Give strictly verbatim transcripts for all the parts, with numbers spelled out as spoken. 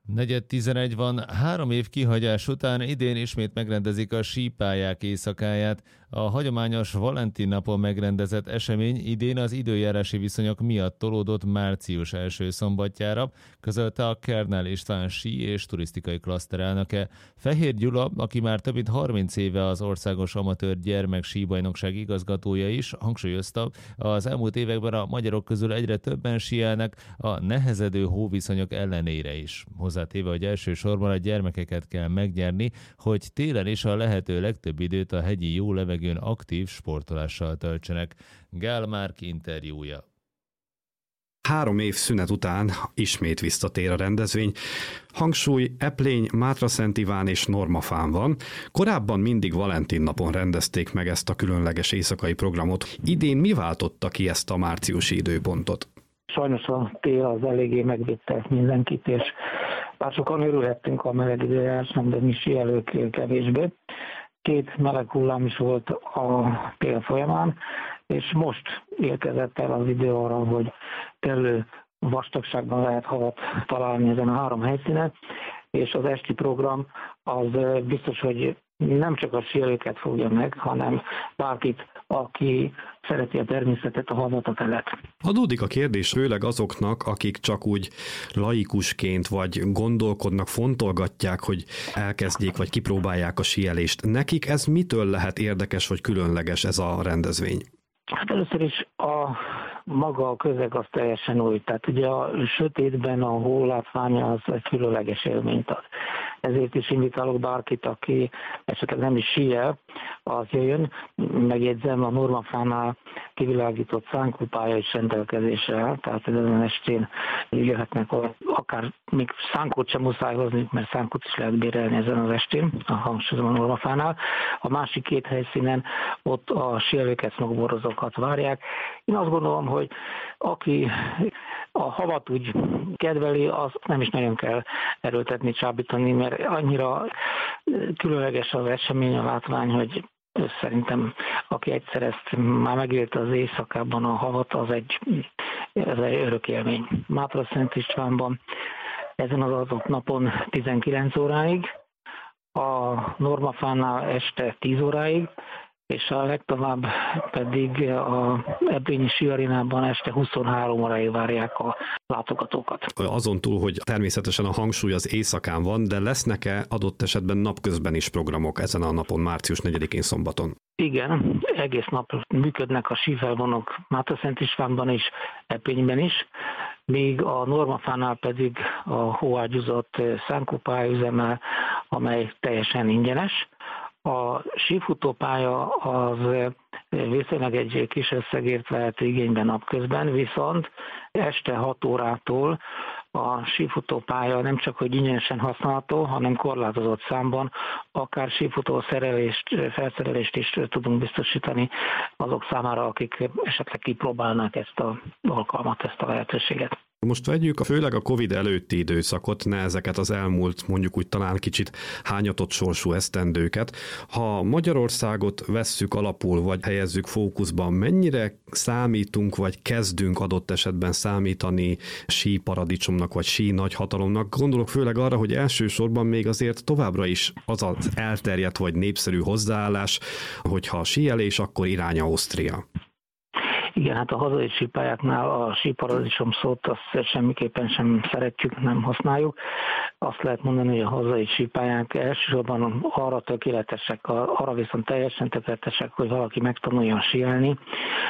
Negyed tizenegy van, három év kihagyás után idén ismét megrendezik a sípályák éjszakáját. A hagyományos Valentin napon megrendezett esemény idén az időjárási viszonyok miatt tolódott március első szombatjára, közölte a Kernel István sí és turisztikai klaszter elnöke. Fehér Gyula, aki már több mint harminc éve az Országos Amatőr Gyermek Síbajnokság igazgatója is, hangsúlyozta, az elmúlt években a magyarok közül egyre többen síelnek a nehezedő hóviszonyok ellenére is. Hozzátéve, hogy elsősorban a gyermekeket kell megnyerni, hogy télen is a lehető legtöbb időt a hegyi jó levegőn aktív sportolással töltsenek. Gál Márk interjúja. Három év szünet után ismét visszatér a rendezvény. Hangsúly Eplény, Mátraszent Iván és Normafán van. Korábban mindig Valentin napon rendezték meg ezt a különleges éjszakai programot. Idén mi váltotta ki ezt a márciusi időpontot? Sajnos a tél az eléggé megvédte mindenkit, és bár sokan örülhettünk a meleg időjárásnak, de mi síelők kevésbé. Két meleg hullám is volt a tél folyamán, és most érkezett el az idő arra, hogy kellő vastagságban lehet havat találni ezen a három helyszínen, és az esti program az biztos, hogy nem csak a síelőket fogja meg, hanem bárkit, aki szereti a természetet, a havat, a telet. Adódik a kérdés főleg azoknak, akik csak úgy laikusként vagy gondolkodnak, fontolgatják, hogy elkezdjék vagy kipróbálják a síelést. Nekik ez mitől lehet érdekes vagy különleges ez a rendezvény? Hát először is a maga a közeg az teljesen új. Tehát ugye a sötétben a hó látványa az egy különleges élményt ad. Ezért is invitálok bárkit, aki esetleg nem is síel, az jöjjön. Megjegyzem, a Normafánál kivilágított szánkópálya is rendelkezésre áll, tehát ezen estén jöhetnek, akár még szánkót sem muszáj hozni, mert szánkót is lehet bérelni ezen az estén, a hangsúlyozom a Normafánál. A másik két helyszínen ott a síelőket, snowboardozókat várják. Én azt gondolom, hogy aki a havat úgy kedveli, az nem is nagyon kell erőltetni, csábítani, mert annyira különleges az esemény, a látvány, hogy szerintem aki egyszer ezt már megélte az éjszakában a havat, az egy, ez egy örök élmény. Mátraszent Istvánban ezen az adott napon tizenkilenc óráig, a Normafánál este tíz óráig, és a legtovább pedig a Eplényi Síarénában este huszonhárom óráig várják a látogatókat. Azon túl, hogy természetesen a hangsúly az éjszakán van, de lesznek-e adott esetben napközben is programok ezen a napon, március negyedikén szombaton? Igen, egész nap működnek a sífelvonók Mátraszent Istvánban is, Eplényben is, míg a Normafánál pedig a hóágyúzott szánkópálya üzemel, amely teljesen ingyenes. A sífutópálya az viszonylag egy kis összegért vehet igénybe napközben, viszont este hat órától a sífutópálya nem csak hogy ingyenesen használható, hanem korlátozott számban, akár sífutó szerelést, felszerelést is tudunk biztosítani azok számára, akik esetleg kipróbálnák ezt az alkalmat, ezt a lehetőséget. Most vegyük a főleg a Covid előtti időszakot, ne ezeket az elmúlt, mondjuk úgy talán kicsit hányatott sorsú esztendőket. Ha Magyarországot vesszük alapul, vagy helyezzük fókuszban, mennyire számítunk, vagy kezdünk adott esetben számítani sí paradicsomnak, vagy sí nagyhatalomnak? Gondolok főleg arra, hogy elsősorban még azért továbbra is az az elterjedt, vagy népszerű hozzáállás, hogyha a síelés, akkor irány Ausztria. Igen, hát a hazai sípályáknál a síparadicsom szót azt semmiképpen sem szeretjük, nem használjuk. Azt lehet mondani, hogy a hazai sípályák elsősorban arra tökéletesek, arra viszont teljesen tökéletesek, hogy valaki megtanuljon síelni,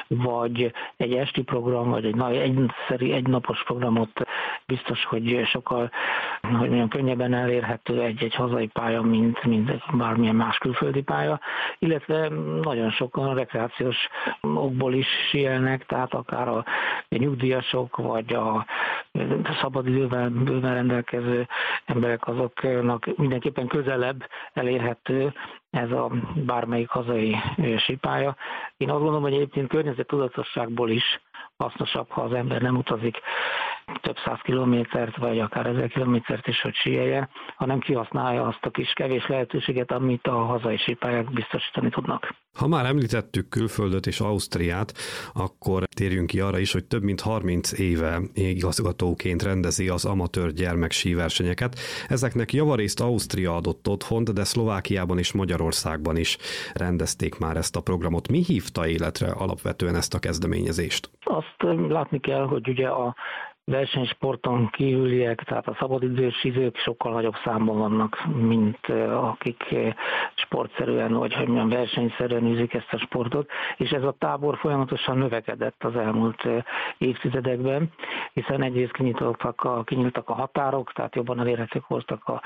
vagy egy esti program, vagy egy egyszerű, egynapos programot biztos, hogy sokkal hogy mondjam, könnyebben elérhető egy-egy hazai pálya, mint, mint bármilyen más külföldi pálya, illetve nagyon sokan rekreációs okból is síelnek, tehát akár a nyugdíjasok, vagy a szabadidővel bőven rendelkező emberek, azoknak mindenképpen közelebb elérhető ez a bármelyik hazai sípálya. Én azt gondolom, hogy egyébként környezettudatosságból is hasznosabb, ha az ember nem utazik több száz kilométert, vagy akár ezer kilométert is, hogy síeljen, hanem kihasználja azt a kis kevés lehetőséget, amit a hazai sípályák biztosítani tudnak. Ha már említettük külföldöt és Ausztriát, akkor térjünk ki arra is, hogy több mint harminc éve igazgatóként rendezi az amatőr gyermeksíversenyeket. Ezeknek javarészt Ausztria adott otthont, de Szlovákiában és Magyarországban is rendezték már ezt a programot. Mi hívta életre alapvetően ezt a kezdeményezést? Azt látni kell, hogy ugye a versenysporton kívüliek, tehát a szabadidős sízők sokkal nagyobb számban vannak, mint akik sportszerűen, vagy hogy mondjam, versenyszerűen űzik ezt a sportot, és ez a tábor folyamatosan növekedett az elmúlt évtizedekben, hiszen egyrészt kinyitottak a, kinyíltak a határok, tehát jobban elérhetők voltak a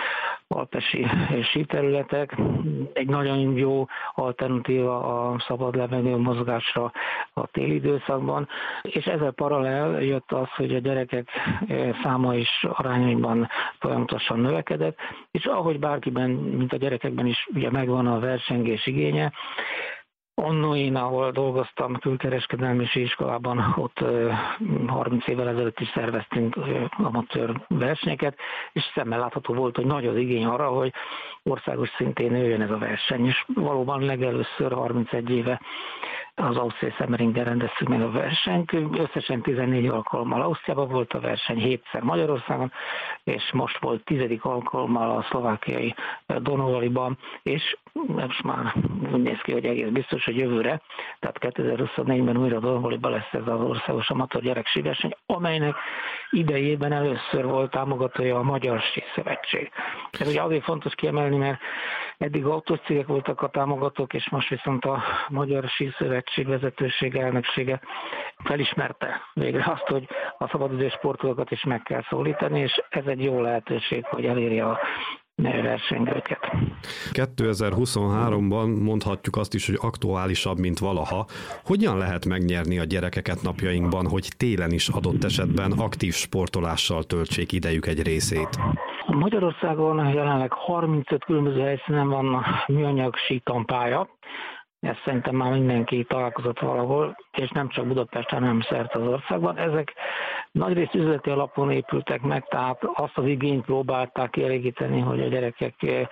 alpesi síterületek. Egy nagyon jó alternatíva a szabad levegő mozgásra a téli időszakban, és ezzel paralel jött az, hogy a gyerekek száma is arányaiban folyamatosan növekedett, és ahogy bárkiben, mint a gyerekekben is ugye megvan a versengés igénye, Annó én, ahol dolgoztam külkereskedelmi iskolában, ott harminc évvel ezelőtt is szerveztünk amatőr versenyeket, és szemmel látható volt, hogy nagy az igény arra, hogy országos szintén nőjön ez a verseny, és valóban legelőször harmincegy éve az Ausztria Semmeringen rendeztük meg a versenyt. Összesen tizennégy alkalommal Ausztriában volt a verseny, hétszer Magyarországon, és most volt tizedik alkalommal a szlovákiai Donovaliban, és most már úgy néz ki, hogy egész biztos, hogy jövőre, tehát kétezer-huszonnégyben újra Donovaliban lesz ez az országos amatőr gyereksíverseny, amelynek idejében először volt támogatója a Magyar Síszövetség. Ez ugye azért fontos kiemelni, mert eddig autós cégek voltak a támogatók, és most viszont a Magyar Síszövetség vezetősége, elnöksége felismerte végre azt, hogy a szabadidős sportolókat is meg kell szólítani, és ez egy jó lehetőség, hogy elérje a versenygőket. kétezer-huszonháromban mondhatjuk azt is, hogy aktuálisabb, mint valaha. Hogyan lehet megnyerni a gyerekeket napjainkban, hogy télen is adott esetben aktív sportolással töltsék idejük egy részét? Magyarországon jelenleg harmincöt különböző helyszínen van műanyag sítampálya. Ezt szerintem már mindenki találkozott valahol, és nem csak Budapesten, hanem szerte az országban. Ezek nagyrészt üzleti alapon épültek meg, tehát azt az igényt próbálták kielégíteni, hogy a gyerekek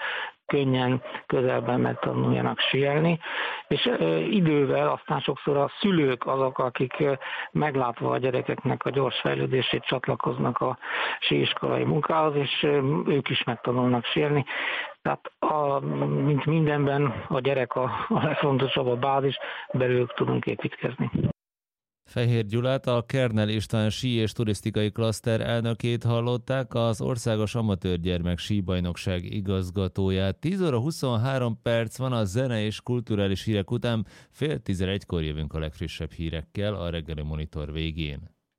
könnyen közelben megtanuljanak síelni, és idővel aztán sokszor a szülők azok, akik meglátva a gyerekeknek a gyors fejlődését csatlakoznak a síiskolai munkához, és ők is megtanulnak síelni. Tehát a, mint mindenben a gyerek a, a legfontosabb, a bázis, belőlük tudunk építkezni. Fehér Gyulát, a Kernel István sí és turisztikai klaszter elnökét hallották, az Országos Amatőr Gyermek Síbajnokság igazgatóját. tíz óra huszonhárom perc van, a zene és kulturális hírek után fél tizenegykor jövünk a legfrissebb hírekkel a reggeli monitor végén.